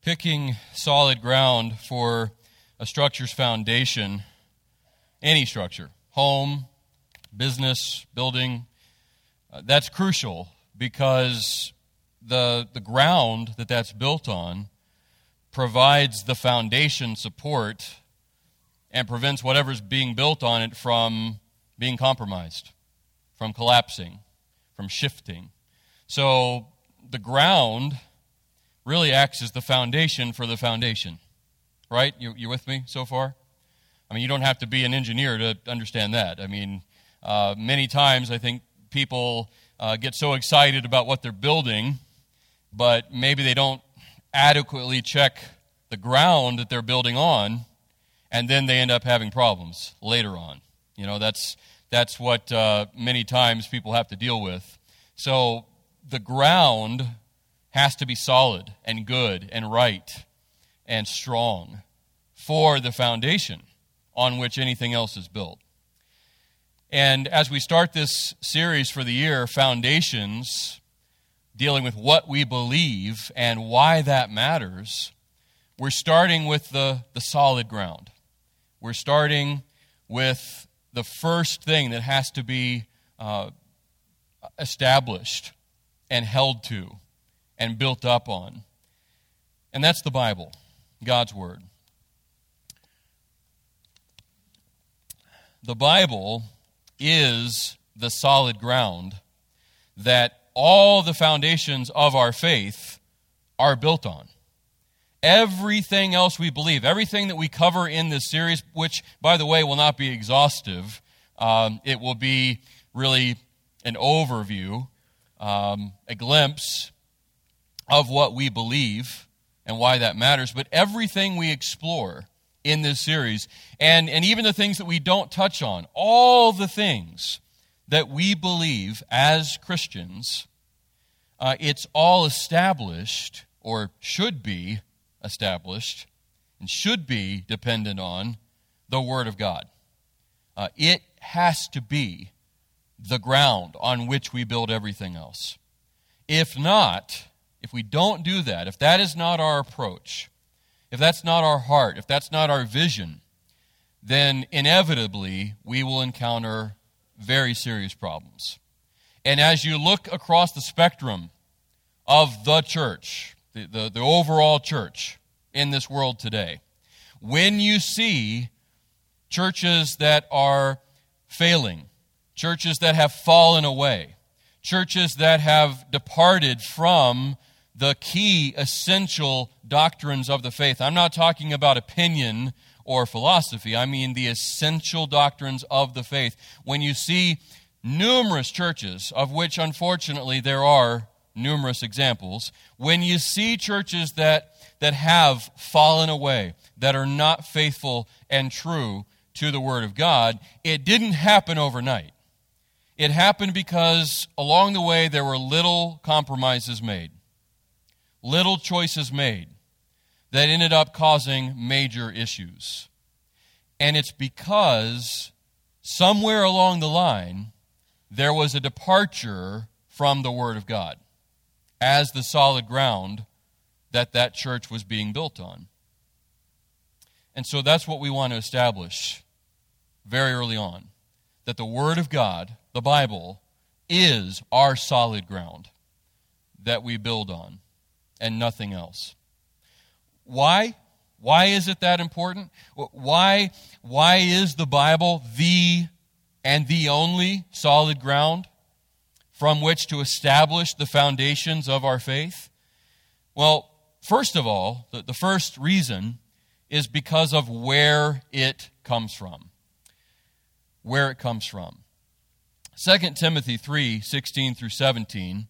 Picking solid ground for a structure's foundation, any structure, home, business, building, that's crucial because the ground that's built on provides the foundation support and prevents whatever's being built on it from being compromised, from collapsing, from shifting. So the ground really acts as the foundation for the foundation, right? You with me so far? I mean, you don't have to be an engineer to understand that. I mean, many times I think people get so excited about what they're building, but maybe they don't adequately check the ground that they're building on, and then they end up having problems later on. You know, that's what many times people have to deal with. So the ground has to be solid and good and right and strong for the foundation on which anything else is built. And as we start this series for the year, Foundations, dealing with what we believe and why that matters, we're starting with the solid ground. We're starting with the first thing that has to be established and held to and built up on. And that's the Bible, God's Word. The Bible is the solid ground that all the foundations of our faith are built on. Everything else we believe, everything that we cover in this series, which, by the way, will not be exhaustive, it will be really an overview, a glimpse of what we believe and why that matters. But everything we explore in this series, and even the things that we don't touch on, all the things that we believe as Christians, it's all established, or should be established, and should be dependent on the Word of God. It has to be the ground on which we build everything else. If not, if we don't do that, if that is not our approach, if that's not our heart, if that's not our vision, then inevitably we will encounter very serious problems. And as you look across the spectrum of the church, the overall church in this world today, when you see churches that are failing, churches that have fallen away, churches that have departed from the key essential doctrines of the faith. I'm not talking about opinion or philosophy. I mean the essential doctrines of the faith. When you see numerous churches, of which unfortunately there are numerous examples, when you see churches that have fallen away, that are not faithful and true to the Word of God, it didn't happen overnight. It happened because along the way there were little compromises made, little choices made that ended up causing major issues. And it's because somewhere along the line there was a departure from the Word of God as the solid ground that church was being built on. And so that's what we want to establish very early on, that the Word of God, the Bible, is our solid ground that we build on and nothing else. Why? Why is it that important? Why is the Bible the only solid ground from which to establish the foundations of our faith? Well, first of all, the first reason is because of where it comes from. Where it comes from. 2 Timothy 3:16 through 17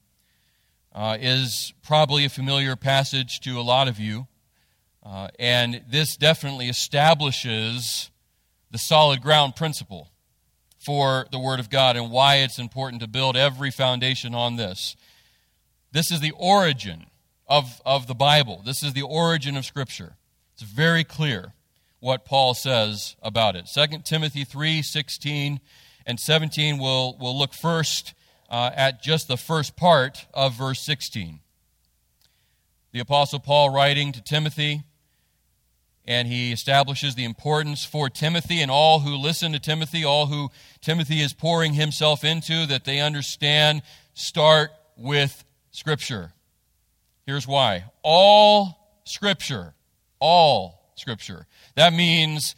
is probably a familiar passage to a lot of you. And this definitely establishes the solid ground principle for the Word of God and why it's important to build every foundation on this. This is the origin of the Bible. This is the origin of Scripture. It's very clear what Paul says about it. 2 Timothy 3:16 and 17, we'll look first at just the first part of verse 16. the Apostle Paul writing to Timothy, and he establishes the importance for Timothy and all who listen to Timothy, all who Timothy is pouring himself into, that they understand, start with Scripture. Here's why. All Scripture. That means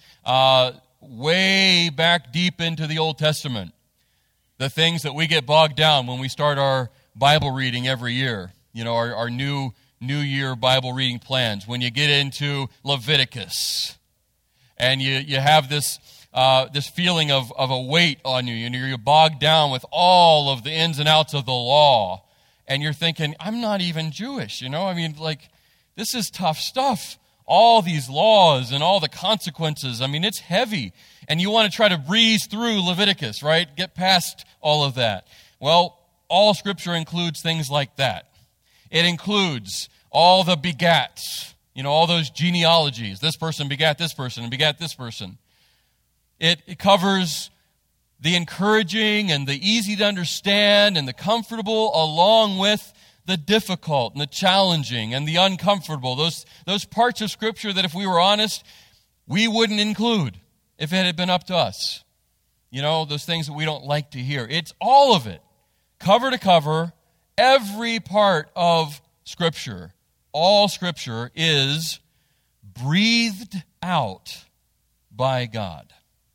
way back deep into the Old Testament. The things that we get bogged down when we start our Bible reading every year. You know, our New Year Bible reading plans. When you get into Leviticus, and you have this feeling of a weight on you, and you're bogged down with all of the ins and outs of the law, and you're thinking, I'm not even Jewish, you know? I mean, like, this is tough stuff. All these laws and all the consequences, I mean, it's heavy. And you want to try to breeze through Leviticus, right? Get past all of that. Well, all Scripture includes things like that. It includes all the begats, you know, all those genealogies. This person begat this person and begat this person. It covers the encouraging and the easy to understand and the comfortable, along with the difficult and the challenging and the uncomfortable. Those parts of Scripture that, if we were honest, we wouldn't include if it had been up to us. You know, those things that we don't like to hear. It's all of it, cover to cover, every part of Scripture. All Scripture is breathed out by God.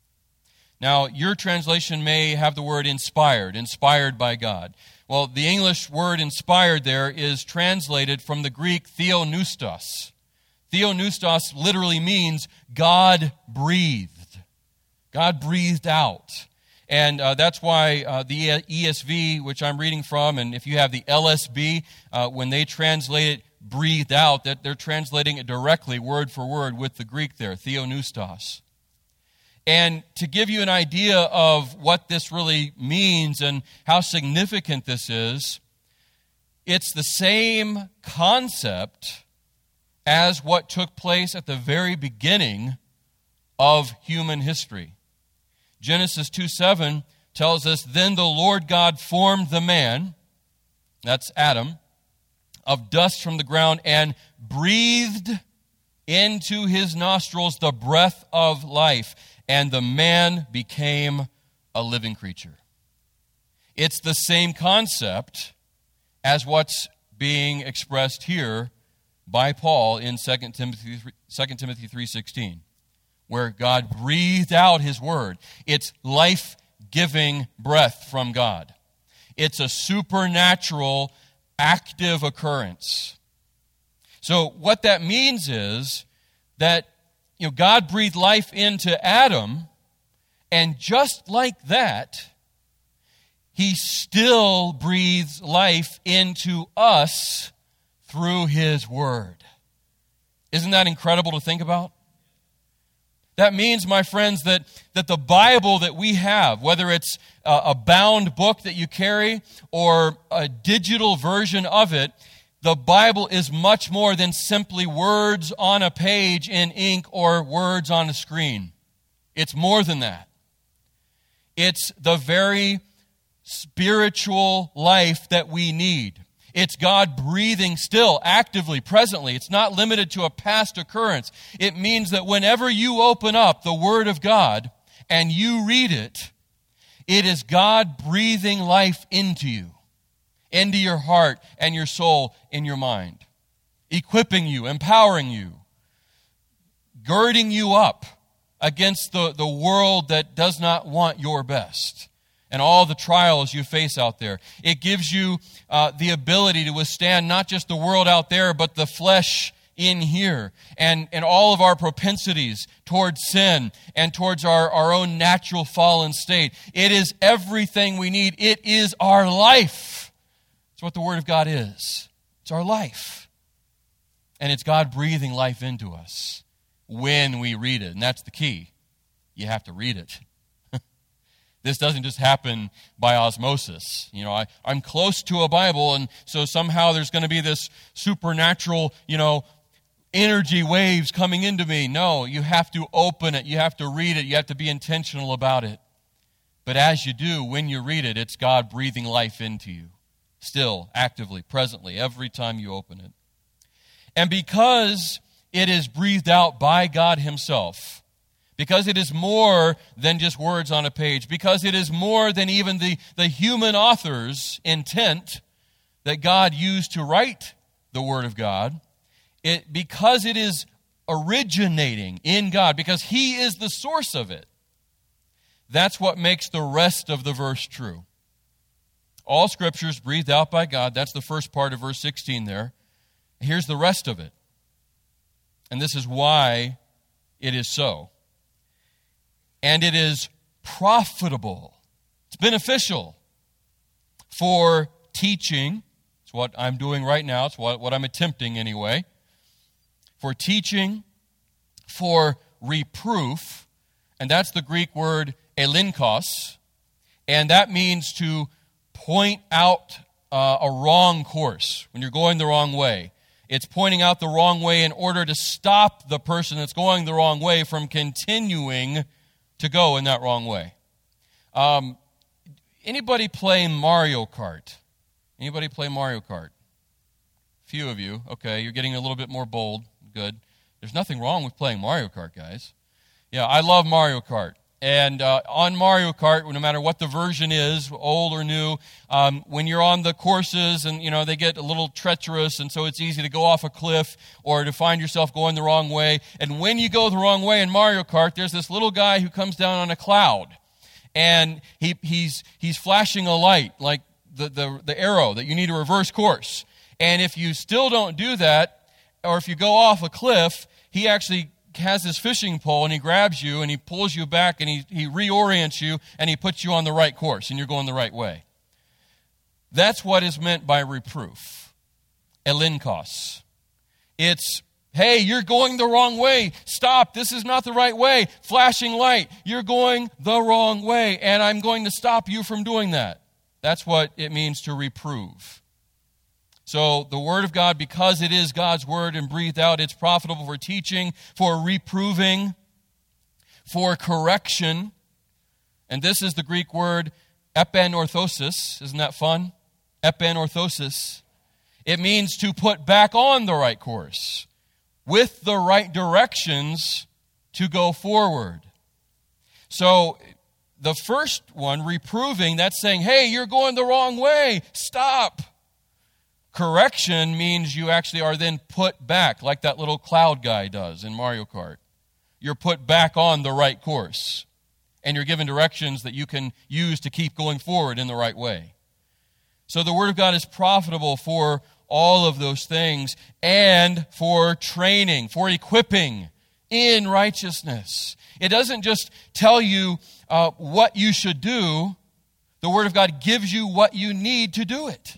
Now, your translation may have the word inspired by God. Well, the English word inspired there is translated from the Greek theopneustos. Theopneustos literally means God breathed. God breathed out. And that's why the ESV, which I'm reading from, and if you have the LSB, when they translate it breathed out, that they're translating it directly, word for word, with the Greek there, theopneustos. And to give you an idea of what this really means and how significant this is, it's the same concept as what took place at the very beginning of human history. Genesis 2:7 tells us, "Then the Lord God formed the man," that's Adam, "of dust from the ground and breathed into his nostrils the breath of life, and the man became a living creature." It's the same concept as what's being expressed here by Paul in 2 Timothy 3:16, where God breathed out his word. It's life-giving breath from God. It's a supernatural, active occurrence. So what that means is that, you know, God breathed life into Adam, and just like that, he still breathes life into us through his word. Isn't that incredible to think about? That means, my friends, that the Bible that we have, whether it's a bound book that you carry or a digital version of it, the Bible is much more than simply words on a page in ink or words on a screen. It's more than that. It's the very spiritual life that we need. It's God breathing still, actively, presently. It's not limited to a past occurrence. It means that whenever you open up the Word of God and you read it, it is God breathing life into you, into your heart and your soul, in your mind, equipping you, empowering you, girding you up against the world that does not want your best and all the trials you face out there. It gives you the ability to withstand not just the world out there, but the flesh in here, and all of our propensities towards sin and towards our own natural fallen state. It is everything we need. It is our life. It's what the Word of God is. It's our life. And it's God breathing life into us when we read it. And that's the key. You have to read it. This doesn't just happen by osmosis. You know, I'm close to a Bible, and so somehow there's going to be this supernatural, energy waves coming into me. No, you have to open it. You have to read it. You have to be intentional about it. But as you do, when you read it, it's God breathing life into you. Still, actively, presently, every time you open it. And because it is breathed out by God himself, because it is more than just words on a page, because it is more than even the human author's intent that God used to write the Word of God, because it is originating in God, because he is the source of it, that's what makes the rest of the verse true. All Scripture is breathed out by God. That's the first part of verse 16 there. Here's the rest of it. And this is why it is so. And it is profitable. It's beneficial for teaching. It's what I'm doing right now. It's what I'm attempting anyway. For teaching, for reproof. And that's the Greek word elinkos. And that means to point out a wrong course when you're going the wrong way. It's pointing out the wrong way in order to stop the person that's going the wrong way from continuing to go in that wrong way. Anybody play Mario Kart? Anybody play Mario Kart? Few of you. Okay, you're getting a little bit more bold. Good. There's nothing wrong with playing Mario Kart, guys. Yeah, I love Mario Kart. And on Mario Kart, no matter what the version is, old or new, when you're on the courses and, they get a little treacherous, and so it's easy to go off a cliff or to find yourself going the wrong way. And when you go the wrong way in Mario Kart, there's this little guy who comes down on a cloud. And he's flashing a light, like the arrow that you need to reverse course. And if you still don't do that, or if you go off a cliff, he actually has his fishing pole and he grabs you and he pulls you back and he reorients you and he puts you on the right course and you're going the right way. That's what is meant by reproof. Elinkos. It's, hey, you're going the wrong way. Stop. This is not the right way. Flashing light. You're going the wrong way and I'm going to stop you from doing that. That's what it means to reprove. So the Word of God, because it is God's Word and breathed out, it's profitable for teaching, for reproving, for correction. And this is the Greek word epanorthosis. Isn't that fun? Epanorthosis. It means to put back on the right course, with the right directions to go forward. So the first one, reproving, that's saying, hey, you're going the wrong way. Stop. Correction means you actually are then put back, like that little cloud guy does in Mario Kart. You're put back on the right course, and you're given directions that you can use to keep going forward in the right way. So the Word of God is profitable for all of those things, and for training, for equipping in righteousness. It doesn't just tell you what you should do. The Word of God gives you what you need to do it.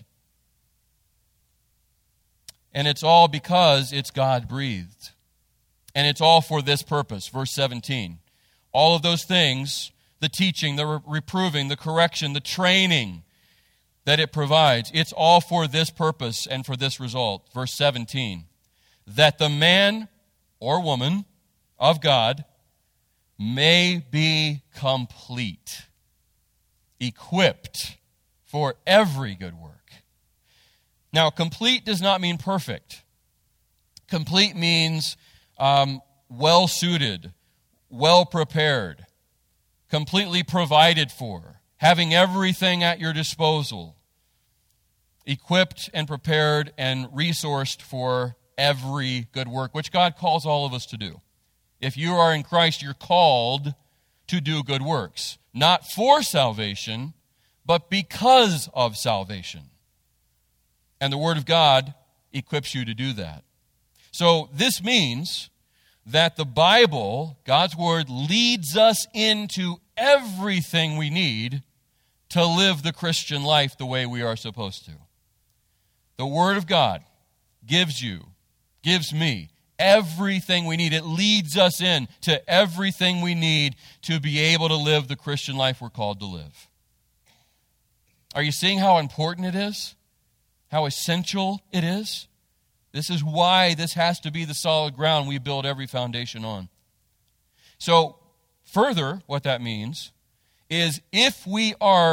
And it's all because it's God-breathed. And it's all for this purpose. Verse 17. All of those things, the teaching, the reproving, the correction, the training that it provides, it's all for this purpose and for this result. Verse 17. That the man or woman of God may be complete, equipped for every good work. Now, complete does not mean perfect. Complete means well-suited, well-prepared, completely provided for, having everything at your disposal, equipped and prepared and resourced for every good work, which God calls all of us to do. If you are in Christ, you're called to do good works, not for salvation, but because of salvation. And the Word of God equips you to do that. So this means that the Bible, God's Word, leads us into everything we need to live the Christian life the way we are supposed to. The Word of God gives me everything we need. It leads us in to everything we need to be able to live the Christian life we're called to live. Are you seeing how important it is? How essential it is? This is why this has to be the solid ground we build every foundation on. So, further, what that means is if we are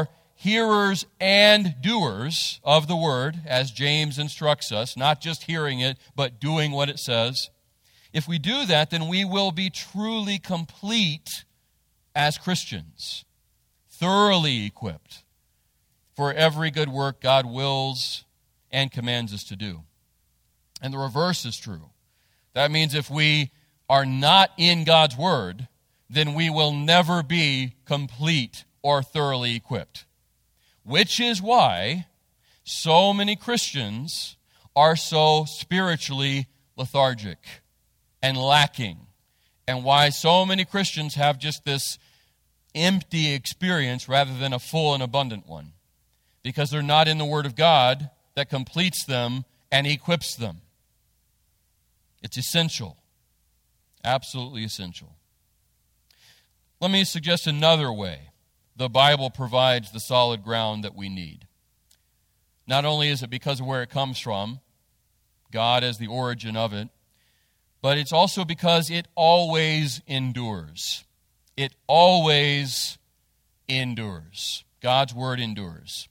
hearers and doers of the word, as James instructs us, not just hearing it, but doing what it says. If we do that, then we will be truly complete as Christians, thoroughly equipped for every good work God wills and commands us to do. And the reverse is true. That means if we are not in God's word, then we will never be complete or thoroughly equipped. Which is why so many Christians are so spiritually lethargic and lacking, and why so many Christians have just this empty experience rather than a full and abundant one. Because they're not in the Word of God that completes them and equips them. It's essential. Absolutely essential. Let me suggest another way the Bible provides the solid ground that we need. Not only is it because of where it comes from, God as the origin of it, but it's also because it always endures. It always endures. God's word endures.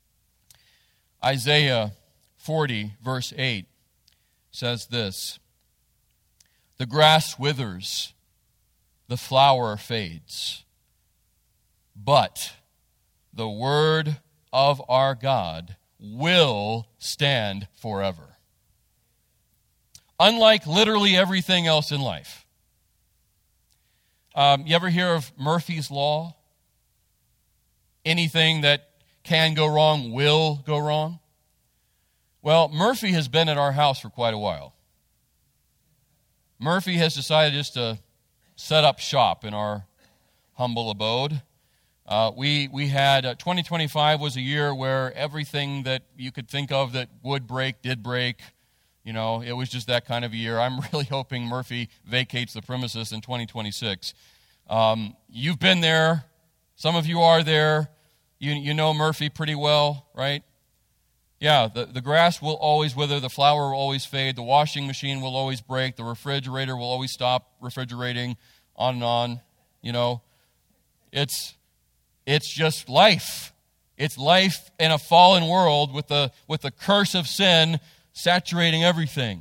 Isaiah 40, verse 8 says this: "The grass withers, the flower fades, but the word of our God will stand forever." Unlike literally everything else in life. You ever hear of Murphy's Law? Anything that can go wrong will go wrong. Well, Murphy has been at our house for quite a while. Murphy has decided just to set up shop in our humble abode. We had 2025 was a year where everything that you could think of that would break did break. You know, it was just that kind of a year. I'm really hoping Murphy vacates the premises in 2026. You've been there. Some of you are there. You know Murphy pretty well, right? Yeah, the grass will always wither. The flower will always fade. The washing machine will always break. The refrigerator will always stop refrigerating, on and on. You know, it's just life. It's life in a fallen world with the curse of sin saturating everything.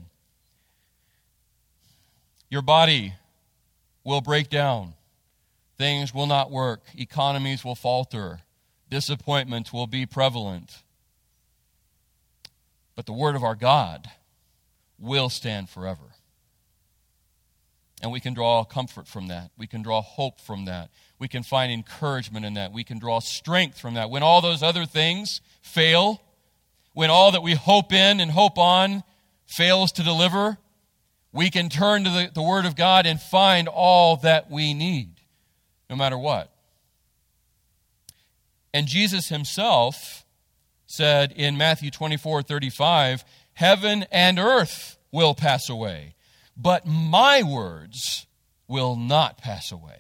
Your body will break down. Things will not work. Economies will falter. Disappointment will be prevalent. But the word of our God will stand forever. And we can draw comfort from that. We can draw hope from that. We can find encouragement in that. We can draw strength from that. When all those other things fail, when all that we hope in and hope on fails to deliver, we can turn to the Word of God and find all that we need, no matter what. And Jesus himself said in Matthew 24:35, "Heaven and earth will pass away, but my words will not pass away."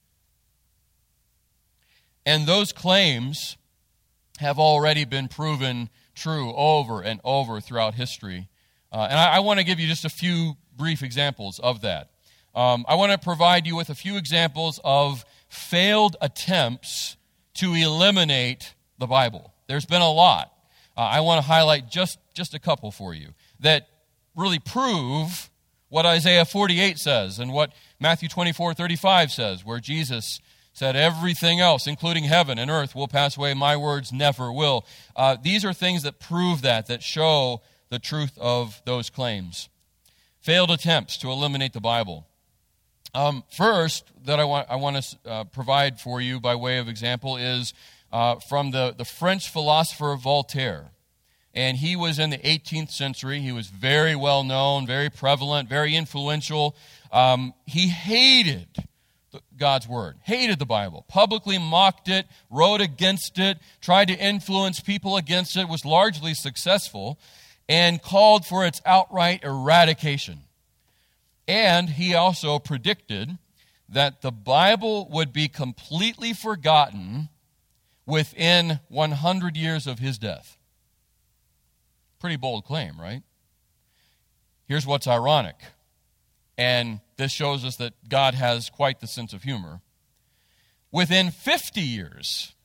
And those claims have already been proven true over and over throughout history. And I want to give you just a few brief examples of that. I want to provide you with a few examples of failed attempts to eliminate the Bible. There's been a lot. I want to highlight just a couple for you that really prove what Isaiah 48 says and what Matthew 24:35 says, where Jesus said, "Everything else, including heaven and earth, will pass away. My words never will." These are things that prove that show the truth of those claims. Failed attempts to eliminate the Bible. First, that I want to provide for you by way of example is from the French philosopher Voltaire. And he was in the 18th century. He was very well known, very prevalent, very influential. He hated God's Word, hated the Bible, publicly mocked it, wrote against it, tried to influence people against it, was largely successful, and called for its outright eradication. And he also predicted that the Bible would be completely forgotten within 100 years of his death. Pretty bold claim, right? Here's what's ironic. And this shows us that God has quite the sense of humor. Within 50 years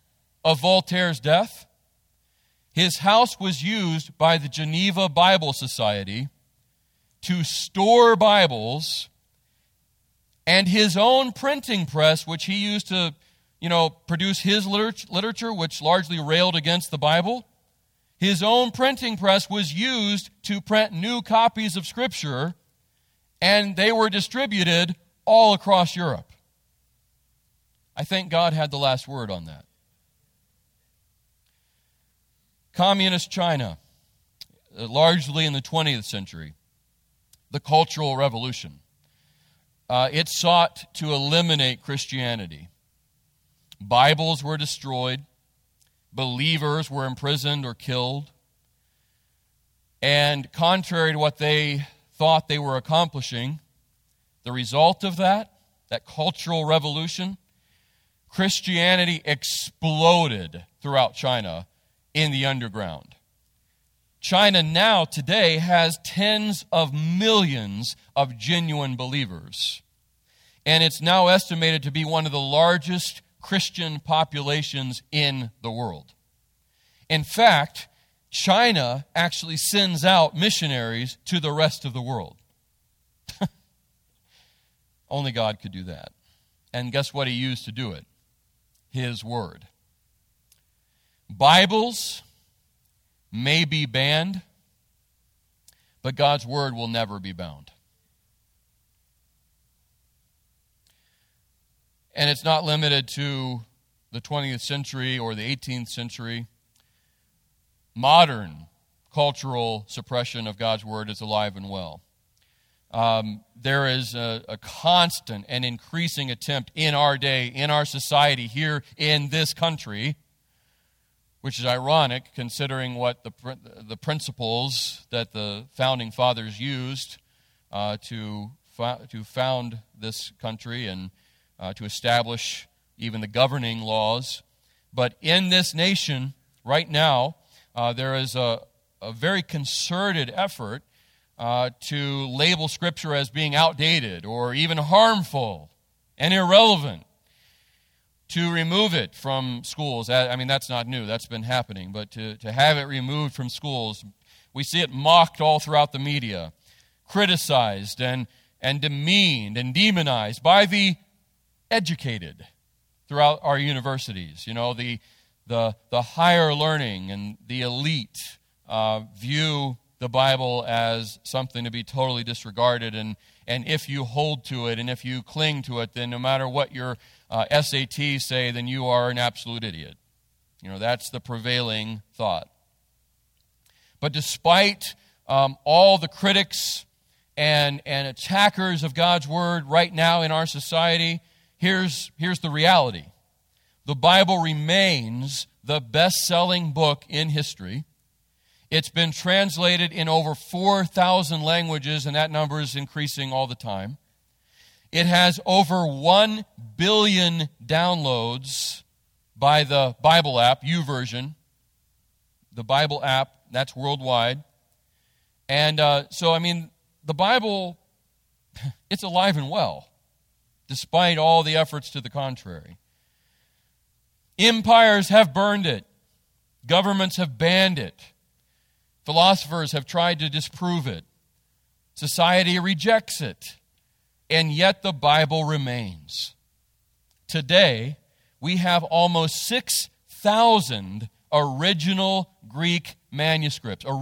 of Voltaire's death, his house was used by the Geneva Bible Society to store Bibles, and his own printing press, which he used to, produce his literature, which largely railed against the Bible, his own printing press was used to print new copies of Scripture, and they were distributed all across Europe. I think God had the last word on that. Communist China, largely in the 20th century, the Cultural Revolution. It sought to eliminate Christianity. Bibles were destroyed. Believers were imprisoned or killed. And contrary to what they thought they were accomplishing, the result of that cultural revolution, Christianity exploded throughout China in the underground. China now, today, has tens of millions of genuine believers. And it's now estimated to be one of the largest Christian populations in the world. In fact, China actually sends out missionaries to the rest of the world. Only God could do that. And guess what he used to do it? His word. Bibles may be banned, but God's word will never be bound. And it's not limited to the 20th century or the 18th century. Modern cultural suppression of God's word is alive and well. There is a constant and increasing attempt in our day, in our society, here in this country, which is ironic considering what the principles that the founding fathers used to found this country and to establish even the governing laws. But in this nation, right now, there is a very concerted effort to label Scripture as being outdated or even harmful and irrelevant, to remove it from schools. I mean, that's not new. That's been happening. But to have it removed from schools, we see it mocked all throughout the media, criticized and demeaned and demonized by the educated throughout our universities. The higher learning and the elite view the Bible as something to be totally disregarded, and if you hold to it and if you cling to it, then no matter what your SATs say, then you are an absolute idiot. That's the prevailing thought. But despite all the critics and attackers of God's word right now in our society, here's the reality. The Bible remains the best-selling book in history. It's been translated in over 4,000 languages, and that number is increasing all the time. It has over 1 billion downloads by the Bible app, YouVersion. The Bible app, that's worldwide. And the Bible, it's alive and well, despite all the efforts to the contrary. Empires have burned it. Governments have banned it. Philosophers have tried to disprove it. Society rejects it. And yet the Bible remains. Today, we have almost 6,000 original Greek manuscripts of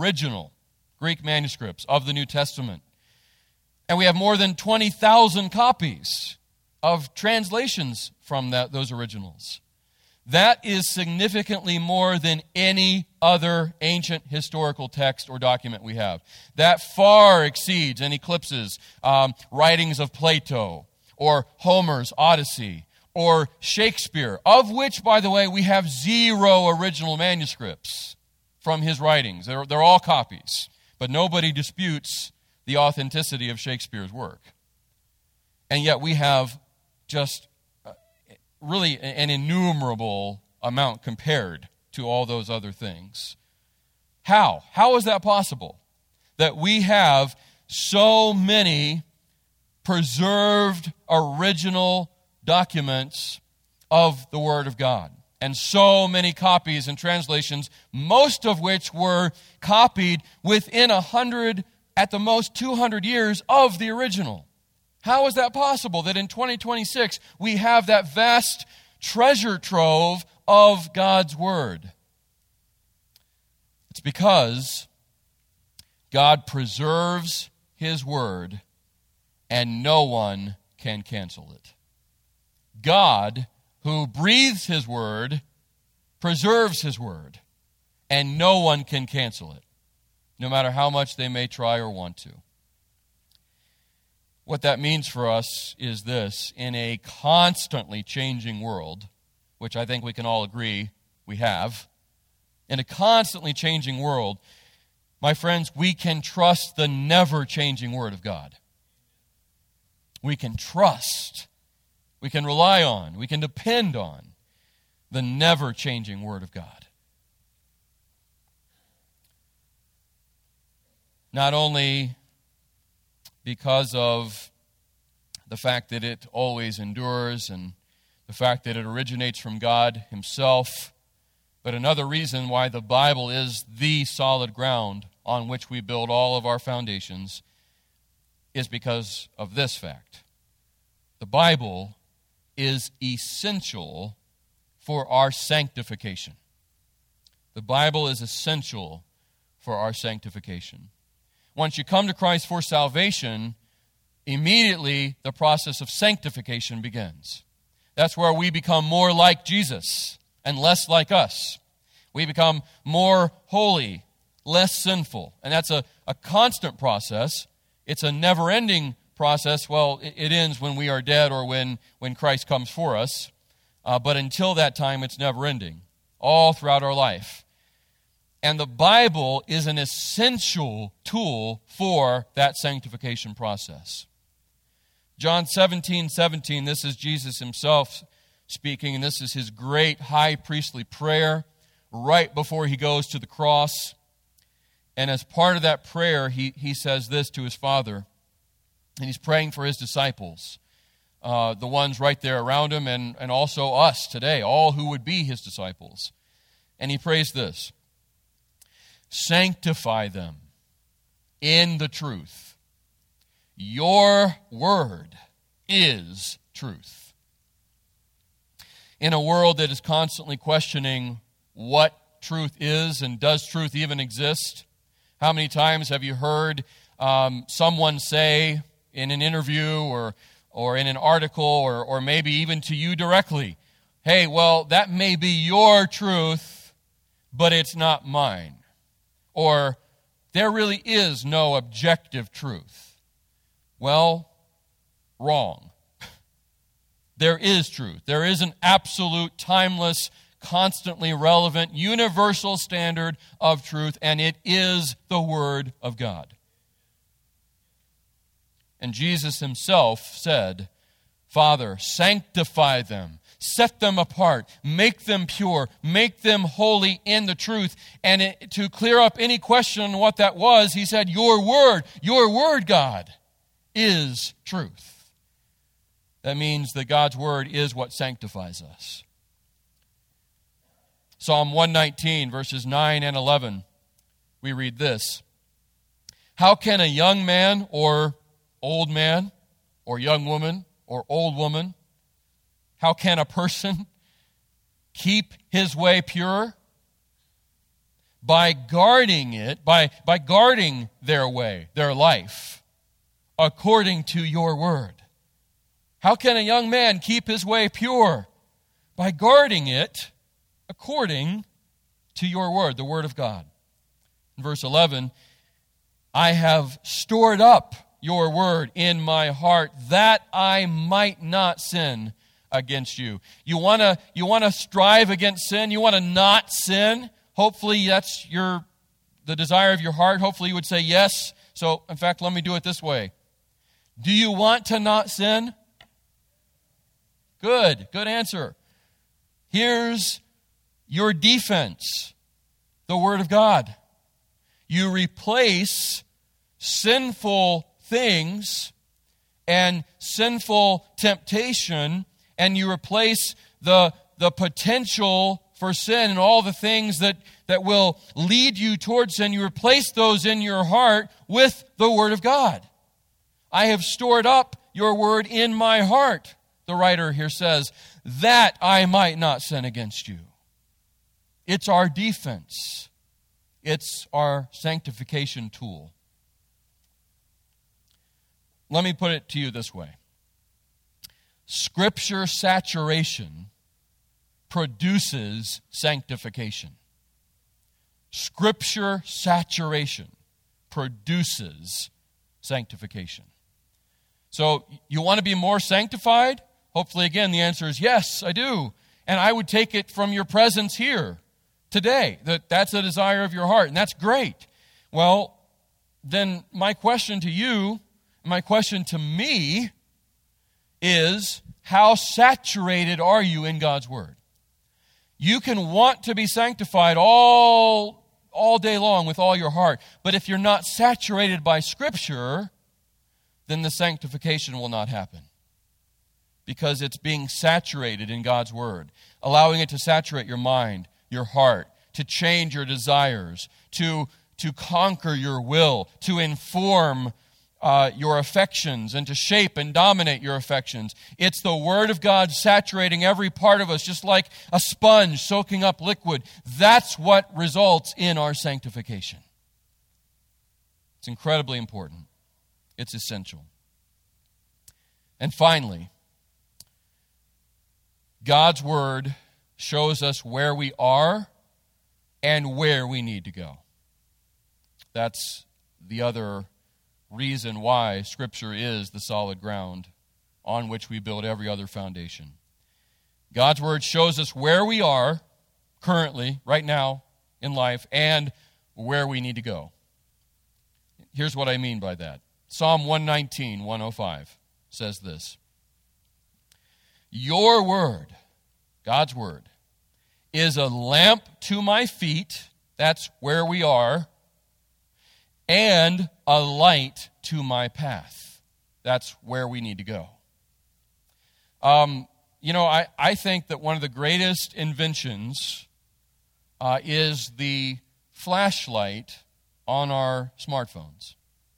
the New Testament. And we have more than 20,000 copies of translations from those originals. That is significantly more than any other ancient historical text or document we have. That far exceeds and eclipses writings of Plato or Homer's Odyssey or Shakespeare, of which, by the way, we have 0 original manuscripts from his writings. They're all copies. But nobody disputes the authenticity of Shakespeare's work. And yet we have just really an innumerable amount compared to all those other things. How? How is that possible? That we have so many preserved original documents of the Word of God. and so many copies and translations, most of which were copied within 100, at the most 200 years of the original. How is that possible that in 2026 we have that vast treasure trove of God's Word? It's because God preserves His Word and no one can cancel it. God, who breathes His Word, preserves His Word, and no one can cancel it, no matter how much they may try or want to. What that means for us is this: in a constantly changing world, which I think we can all agree we have, in a constantly changing world, my friends, we can trust the never-changing Word of God. We can trust, we can rely on, we can depend on the never-changing Word of God. Not only because of the fact that it always endures and the fact that it originates from God Himself, but another reason why the Bible is the solid ground on which we build all of our foundations is because of this fact. The Bible is essential for our sanctification. The Bible is essential for our sanctification. Once you come to Christ for salvation, immediately the process of sanctification begins. That's where we become more like Jesus and less like us. We become more holy, less sinful. And that's a constant process. It's a never-ending process. Well, it ends when we are dead or when Christ comes for us. But until that time, it's never-ending, all throughout our life. And the Bible is an essential tool for that sanctification process. John 17:17, this is Jesus Himself speaking, and this is His great high priestly prayer right before He goes to the cross. And as part of that prayer, he says this to His Father, and He's praying for His disciples, the ones right there around Him, and also us today, all who would be His disciples. And He prays this: sanctify them in the truth. Your word is truth. In a world that is constantly questioning what truth is and does truth even exist, how many times have you heard someone say in an interview or in an article or maybe even to you directly, hey, well, that may be your truth, but it's not mine. Or, there really is no objective truth. Well, wrong. There is truth. There is an absolute, timeless, constantly relevant, universal standard of truth, and it is the Word of God. And Jesus Himself said, Father, sanctify them. Set them apart, make them pure, make them holy in the truth. And to clear up any question on what that was, He said, your word, God, is truth. That means that God's Word is what sanctifies us. Psalm 119, verses 9 and 11, we read this: how can a young man or old man or young woman or old woman, how can a person keep his way pure? By guarding it, by guarding their way, their life, according to your word. How can a young man keep his way pure? By guarding it according to your word, the word of God. In verse 11, I have stored up your word in my heart that I might not sin against you. You want to strive against sin? You want to not sin? Hopefully that's the desire of your heart. Hopefully you would say yes. So, in fact, let me do it this way. Do you want to not sin? Good answer. Here's your defense, the Word of God. You replace sinful things and sinful temptation, and you replace the the potential for sin and all the things that will lead you towards sin, you replace those in your heart with the Word of God. I have stored up your word in my heart, the writer here says, that I might not sin against you. It's our defense. It's our sanctification tool. Let me put it to you this way. Scripture saturation produces sanctification. Scripture saturation produces sanctification. So, you want to be more sanctified? Hopefully, again, the answer is yes, I do. And I would take it from your presence here today, that's a desire of your heart, and that's great. Well, then my question to you, my question to me is, how saturated are you in God's Word? You can want to be sanctified all day long with all your heart, but if you're not saturated by Scripture, then the sanctification will not happen. Because it's being saturated in God's Word, allowing it to saturate your mind, your heart, to change your desires, to conquer your will, to inform your affections, and to shape and dominate your affections. It's the Word of God saturating every part of us, just like a sponge soaking up liquid. That's what results in our sanctification. It's incredibly important. It's essential. And finally, God's Word shows us where we are and where we need to go. That's the other reason why Scripture is the solid ground on which we build every other foundation. God's Word shows us where we are currently, right now in life, and where we need to go. Here's what I mean by that. Psalm 119, 105 says this. Your Word, God's Word, is a lamp to my feet, that's where we are, and a light to my path. That's where we need to go. I think that one of the greatest inventions is the flashlight on our smartphones.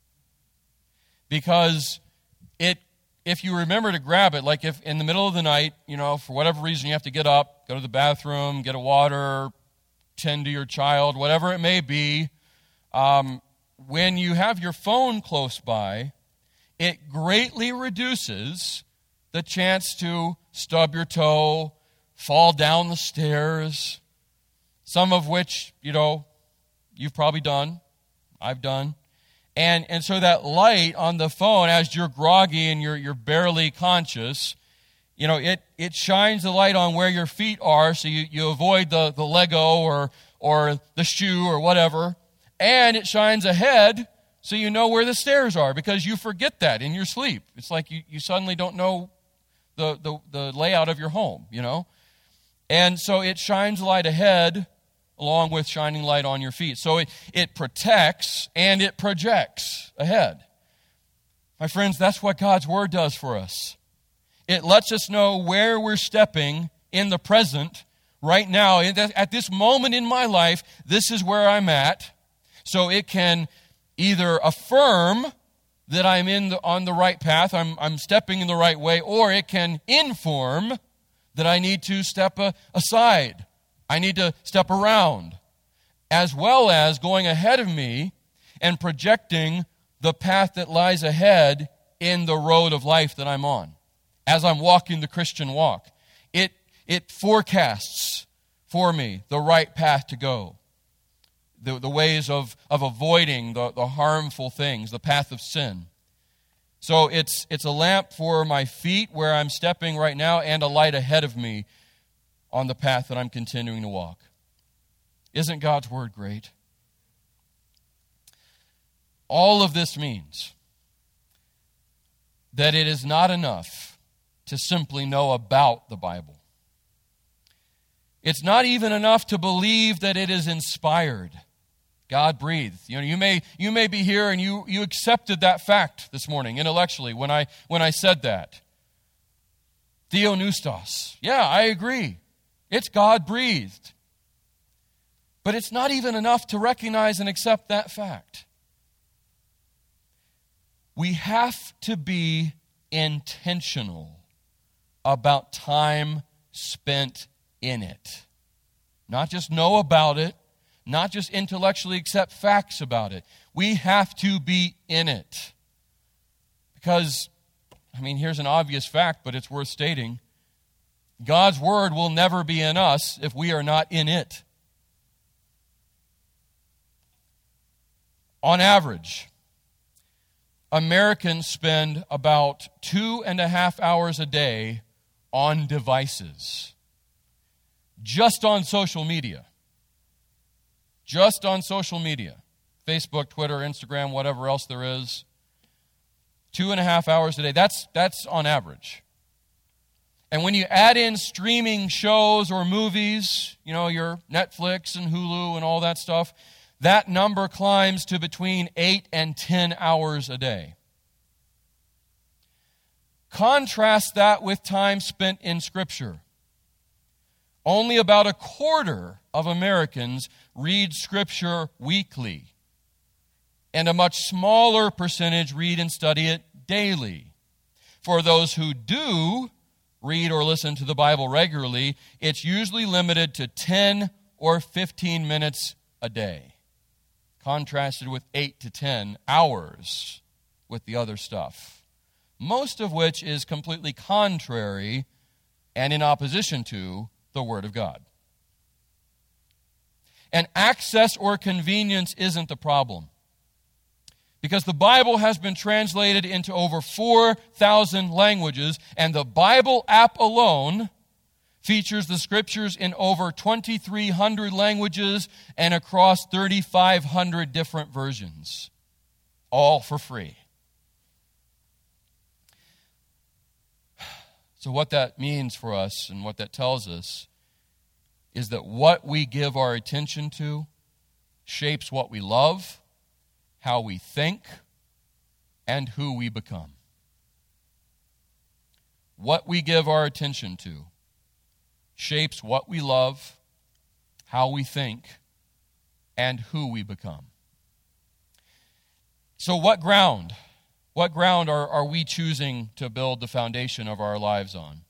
Because if you remember to grab it, like if in the middle of the night, for whatever reason you have to get up, go to the bathroom, get a water, tend to your child, whatever it may be, when you have your phone close by, it greatly reduces the chance to stub your toe, fall down the stairs, some of which, you've probably done, I've done. And so that light on the phone, as you're groggy and you're barely conscious, it shines the light on where your feet are, so you avoid the Lego or the shoe or whatever. And it shines ahead, so you know where the stairs are, because you forget that in your sleep. It's like you suddenly don't know the layout of your home, And so it shines light ahead, along with shining light on your feet. So it protects and it projects ahead. My friends, that's what God's Word does for us. It lets us know where we're stepping in the present, right now. At this moment in my life, this is where I'm at. So it can either affirm that I'm on the right path, I'm stepping in the right way, or it can inform that I need to step aside. I need to step around, as well as going ahead of me and projecting the path that lies ahead in the road of life that I'm on. As I'm walking the Christian walk, it forecasts for me the right path to go, the ways of avoiding the harmful things, the path of sin. So it's a lamp for my feet where I'm stepping right now, and a light ahead of me on the path that I'm continuing to walk. Isn't God's Word great? All of this means that it is not enough to simply know about the Bible. It's not even enough to believe that it is inspired, God-breathed. You may be here and you accepted that fact this morning intellectually when I said that. Theopneustos. Yeah, I agree. It's God-breathed. But it's not even enough to recognize and accept that fact. We have to be intentional about time spent in it. Not just know about it, not just intellectually accept facts about it. We have to be in it. Because, here's an obvious fact, but it's worth stating. God's Word will never be in us if we are not in it. On average, Americans spend about 2.5 hours a day on devices. Just on social media. Just on social media. Facebook, Twitter, Instagram, whatever else there is. 2.5 hours a day. That's on average. And when you add in streaming shows or movies, your Netflix and Hulu and all that stuff, that number climbs to between 8 and 10 hours a day. Contrast that with time spent in Scripture. Only about a quarter of Americans read Scripture weekly, and a much smaller percentage read and study it daily. For those who do read or listen to the Bible regularly, it's usually limited to 10 or 15 minutes a day, contrasted with 8 to 10 hours with the other stuff, most of which is completely contrary and in opposition to the Word of God. And access or convenience isn't the problem, because the Bible has been translated into over 4,000 languages, and the Bible app alone features the Scriptures in over 2,300 languages and across 3,500 different versions, all for free. So what that means for us and what that tells us is that what we give our attention to shapes what we love, how we think, and who we become. What we give our attention to shapes what we love, how we think, and who we become. So what ground are we choosing to build the foundation of our lives on?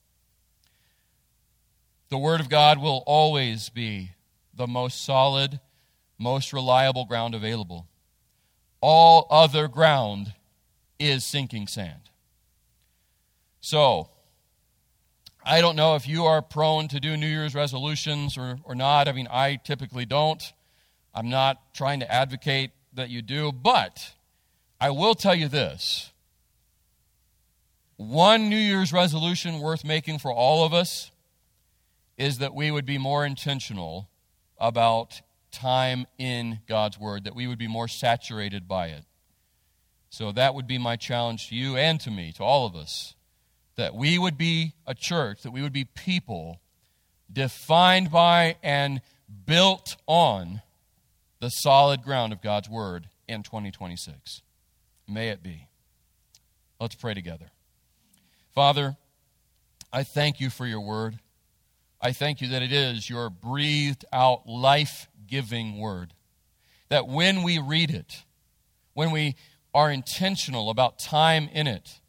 The Word of God will always be the most solid, most reliable ground available. All other ground is sinking sand. So, I don't know if you are prone to do New Year's resolutions or not. I typically don't. I'm not trying to advocate that you do, but I will tell you this. One New Year's resolution worth making for all of us is that we would be more intentional about time in God's Word, that we would be more saturated by it. So that would be my challenge to you and to me, to all of us, that we would be a church, that we would be people defined by and built on the solid ground of God's Word in 2026. May it be. Let's pray together. Father, I thank you for your Word. I thank you that it is your breathed out, life-giving Word. That when we read it, when we are intentional about time in it,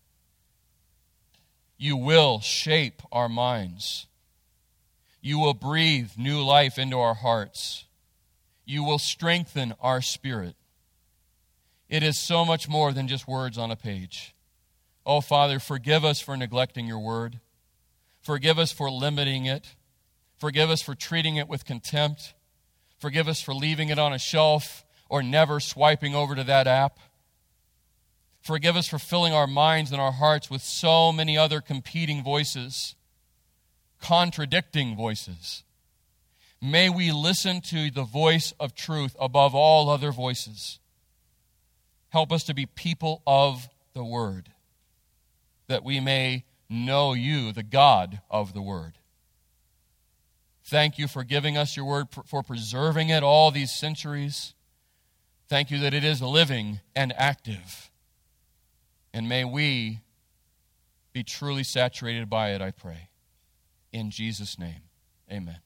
you will shape our minds. You will breathe new life into our hearts. You will strengthen our spirit. It is so much more than just words on a page. Oh, Father, forgive us for neglecting your Word. Forgive us for limiting it. Forgive us for treating it with contempt. Forgive us for leaving it on a shelf or never swiping over to that app. Forgive us for filling our minds and our hearts with so many other competing voices, contradicting voices. May we listen to the voice of truth above all other voices. Help us to be people of the Word, that we may know you, the God of the Word. Thank you for giving us your Word, for preserving it all these centuries. Thank you that it is living and active. And may we be truly saturated by it, I pray. In Jesus' name, Amen.